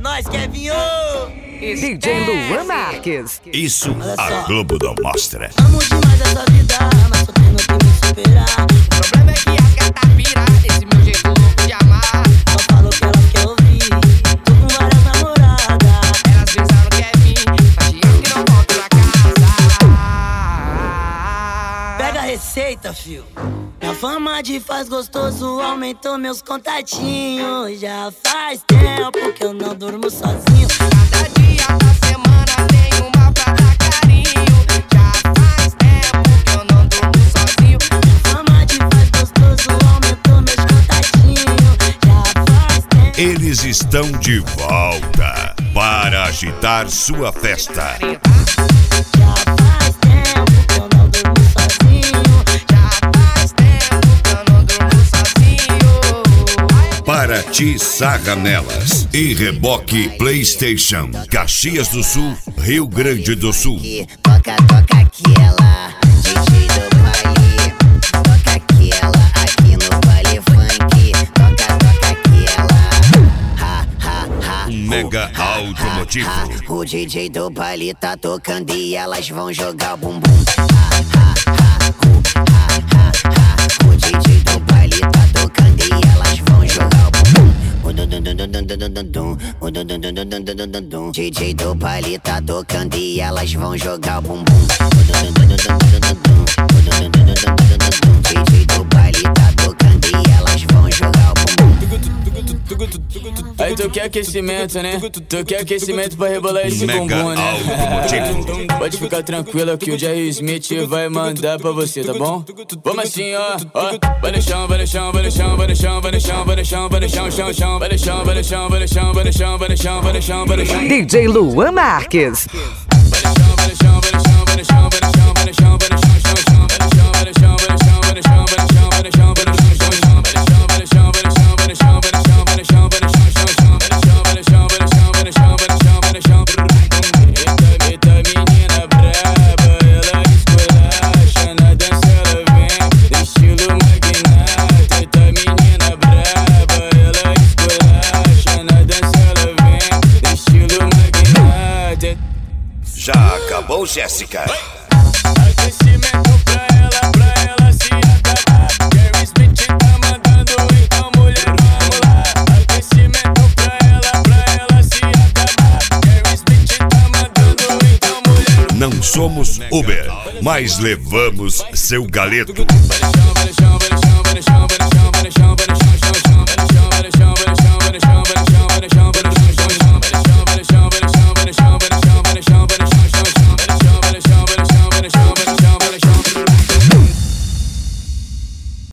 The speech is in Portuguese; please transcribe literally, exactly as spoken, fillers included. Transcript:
nóis, Kevinho! D J Luan Marques. Isso a Globo não mostra. Amo demais essa vida, mas só tenho que me superar. O problema é que as gatas viram esse meu jeito louco de amar. Só falo o que elas querem ouvir. Tô com várias namoradas. Elas pensaram que é vir, mas eu que não volto pra casa. Pega a receita, fio. Minha fama de faz gostoso aumentou meus contatinhos. Já faz tempo que eu não durmo sozinho. Cada dia da semana tem uma pra dar carinho. Já faz tempo que eu não durmo sozinho. Minha fama de faz gostoso aumentou meus contatinhos. Já faz tempo. Eles estão de volta para agitar sua festa. Já faz tempo que eu não durmo sozinho. Já faz tempo que eu não durmo sozinho. Paraty Sarra Nelas e Reboque PlayStation, Caxias do Sul, Rio Grande do Sul. Toca, toca aquela, D J do baile. Toca aquela, aqui no baile funk. Toca, toca aquela, ha, ha, ha. Mega Automotivo. O D J do baile tá tocando e elas vão jogar o bumbum. Ha, ha, ha, hu, ha, ha, ha. O D J do baile tá tocando e elas vão jogar o bumbum. O dum dum dum dum dum dum dum dum. O dum dum dum dum dum dum dum dum. D J do baile tá tocando e elas vão jogar o bumbum. O dum dum dum dum dum dum dum dum. O dum dum dum dum dum dum dum. D J do baile tá tocando e elas vão jogar o bumbum. Aí tu quer aquecimento, né? Tu quer aquecimento pra rebolar esse Mega bumbum, né? Automotivo. Pode ficar tranquila que o Jerry Smith vai mandar pra você, tá bom? Vamos assim, ó, ó. Vai no chão, vai no chão, vai no chão, vai no chão, vai no chão, vai no chão, vai no chão, chão, chão. Vai no chão, vai no chão, vai no chão, vai no chão, vai no chão, vai no chão, vai no chão. D J Luan Marques. Vai no chão, vai no chão, vai no chão, vai no chão, vai no chão, vai no chão, vai no chão, chão, chão. Vai no chão, vai no chão, vai no chão, vai no chão, vai no chão, vai no chão, vai no chão, chão, chão. Vai no chão, vai no chão, vai no chão, vai no chão, vai no chão, vai no chão, vai no chão, chão, chão. Vai no chão, vai no chão, vai no chão, vai no chão, vai no chão, vai no chão. Eita, eita, menina braba, ela esculacha, na dança ela vem, no estilo magnata. Eita, menina braba, ela esculacha, na dança ela vem, no estilo magnata. Já acabou, Jéssica? Aquecimento pra ela, pra ela se acabar. Jerry Smith tá mandando, então mulher, vamos lá. Aquecimento pra ela, pra ela se acabar. Jerry Smith tá mandando, então mulher. Não somos Uber, mas levamos seu galeto. Vai no chão, vai no chão, vai no chão, vai no chão, vai no chão, vai no chão, vai no chão.